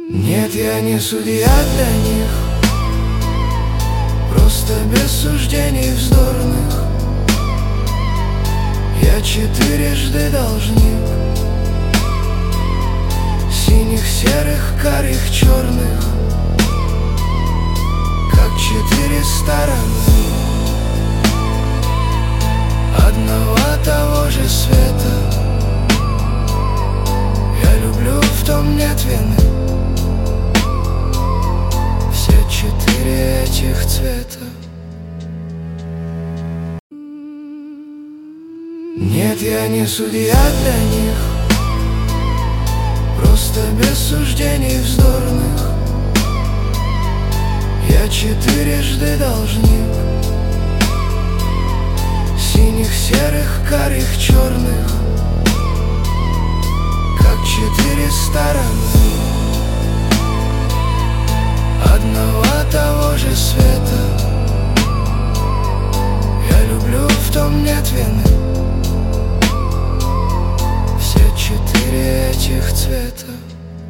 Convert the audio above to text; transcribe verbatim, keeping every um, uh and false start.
Нет, я не судья для них, просто без суждений вздорных. Я четырежды должник синих, серых, карих, черных, как четыре стороны одного того же света. Я люблю, в том нет вины, все четыре этих цвета. Нет, я не судья для них, просто без суждений вздорных. Я четырежды должник синих, серых, карих, черных, как четыре стороны одного того же света. Я люблю, в том нет вины,